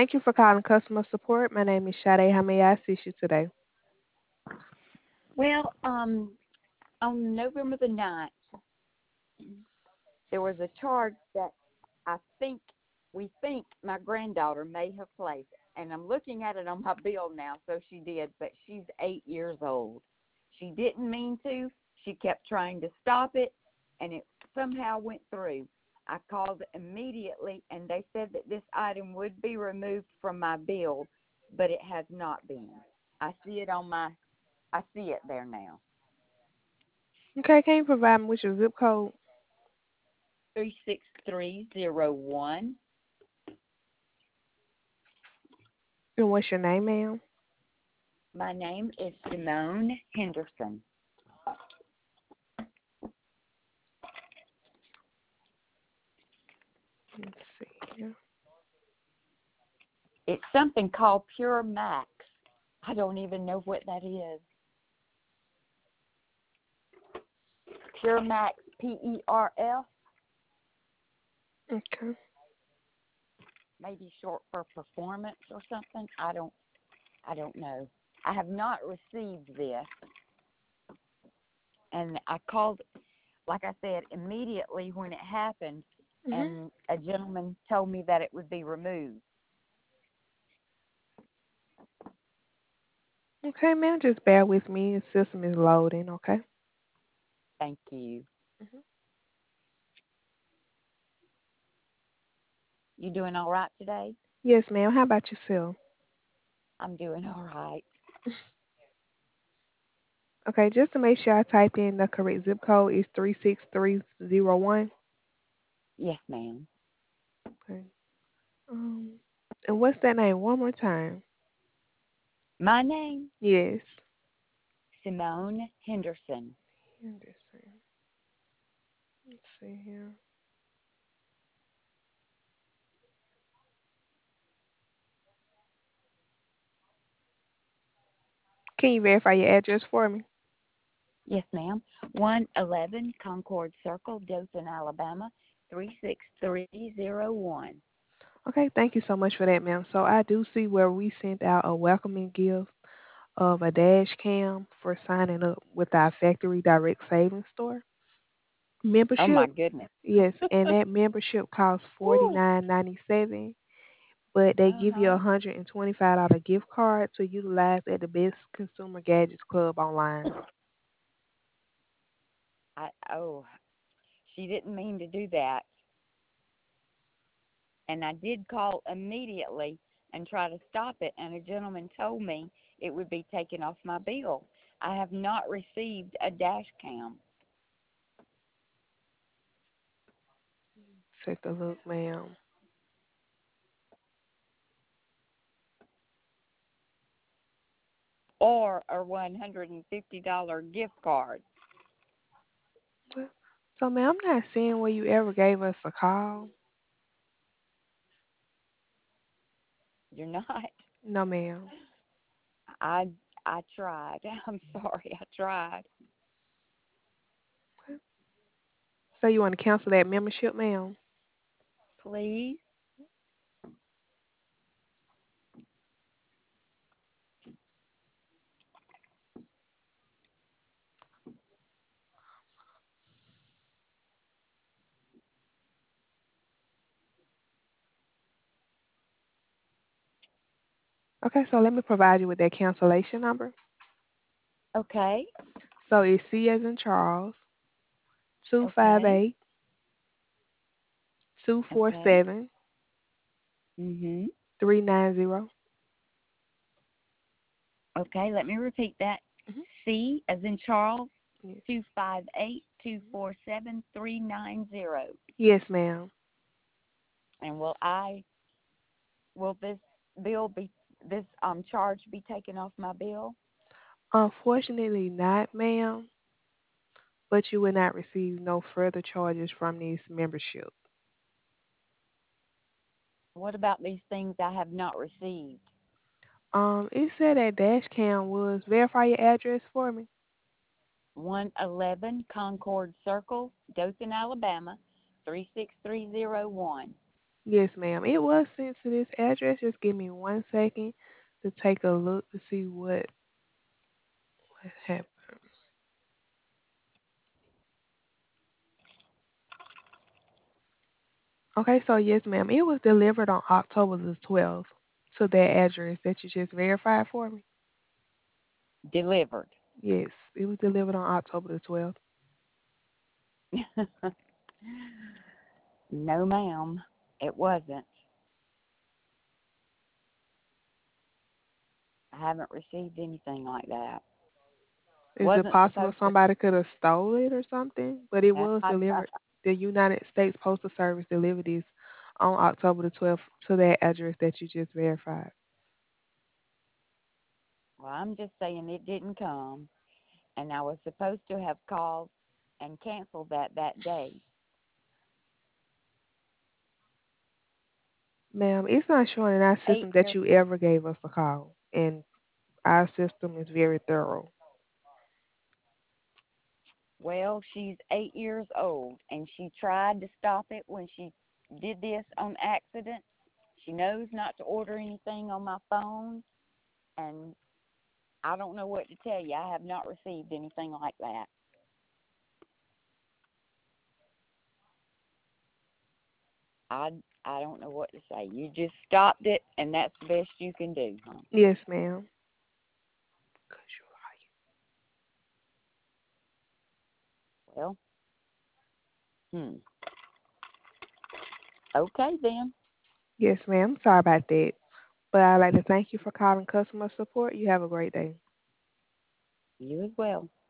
Thank you for calling customer support. My name is Sade. How may I assist you today? Well, on November the 9th, there was a charge that I think we think my granddaughter may have placed. And I'm looking at it on my bill now, so she did, but she's 8 years old. She didn't mean to. She kept trying to stop it, and it somehow went through. I called immediately, and they said that this item would be removed from my bill, but it has not been. I see it on my, I see it there now. Okay, can you provide me with your zip code 36301. and what's your name, ma'am? My name is Simone Henderson. Let's see here. It's something called Pure Max. I don't even know what that is. Pure Max, PERF, Okay. maybe short for performance or something. I don't know. I have not received this, and I called, like I said, immediately when it happened, Mhm. and a gentleman told me that it would be removed. Okay, ma'am, just bear with me. The system is loading, okay? Thank you. Mhm. You doing all right today? Yes, ma'am. How about yourself? I'm doing all right. Okay, just to make sure I type in the correct zip code is 36301. Yes, ma'am. Okay. Um, and what's that name? One more time. My name, Yes. Simone Henderson. Henderson. Let's see here. Can you verify your address for me? Yes, ma'am. 111 Concord Circle, Dothan, Alabama, 36301. Okay, thank you so much for that, ma'am. So I do see where we sent out a welcoming gift of a dash cam for signing up with our factory direct savings store. Oh, my Membership, goodness. yes, and that membership costs Woo. $49.97, but they give you a Uh-huh. $125 gift card to utilize at the Best Consumer Gadgets Club online. Oh, she didn't mean to do that. And I did call immediately and try to stop it, and a gentleman told me it would be taken off my bill. I have not received a dash cam. Take a look, ma'am. Or a $150 gift card. So, ma'am, I'm not seeing where you ever gave us a call. You're not. No, ma'am. I I tried. I'm sorry. I tried. So you want to cancel that membership, ma'am? Please. Okay, so let me provide you with that cancellation number. Okay. So it's C as in Charles, two five Okay. eight two four Okay. seven Mhm. 390. Okay. Let me repeat that. Mm-hmm. C as in Charles. Yes. 258 two Mhm. four seven 390. Yes, ma'am. And will this bill be this charge be taken off my bill? Unfortunately not, ma'am, but you will not receive no further charges from this membership. What about these things I have not received? It said that dash cam was verify your address for me. 111 Concord Circle, Dothan, Alabama, 36301. Yes, ma'am. It was sent to this address. Just give me 1 second to take a look to see what happened. Okay, so yes, ma'am. It was delivered on October the 12th to that address that you just verified for me. Delivered. Yes, it was delivered on October the 12th. No, ma'am, it wasn't. I haven't received anything like that. Is it Wasn't possible supposed to. somebody could have stole it or something? But it was I, delivered. The United States Postal Service delivered this on October the 12th to that address that you just verified. well, I'm just saying it didn't come, and I was supposed to have called and canceled that day. Ma'am, it's not showing in our Eight system that years. you ever gave us a call, and our system is very thorough. Well, she's 8 years old, and she tried to stop it when she did this on accident. She knows not to order anything on my phone, and I don't know what to tell you. I have not received anything like that. I I don't know what to say. You just stopped it, and that's the best you can do, huh? Yes, ma'am. 'Cause you like Well, hmm. Okay then. Yes, ma'am. Sorry about that. But I'd like to thank you for calling customer support. You have a great day. You as well.